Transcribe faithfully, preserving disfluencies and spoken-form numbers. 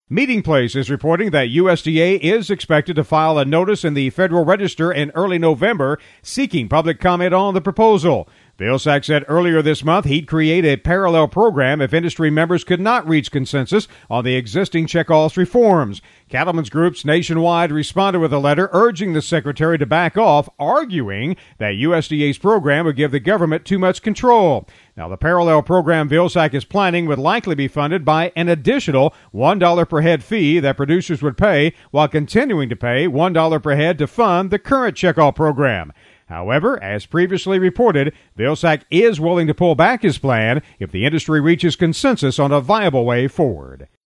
Meeting Place is reporting that U S D A is expected to file a notice in the Federal Register in early November seeking public comment on the proposal. Vilsack said earlier this month he'd create a parallel program if industry members could not reach consensus on the existing checkoffs reforms. Cattlemen's groups nationwide responded with a letter urging the secretary to back off, arguing that U S D A's program would give the government too much control. Now, the parallel program Vilsack is planning would likely be funded by an additional one dollar per head fee that producers would pay while continuing to pay one dollar per head to fund the current checkoff program. However, as previously reported, Vilsack is willing to pull back his plan if the industry reaches consensus on a viable way forward.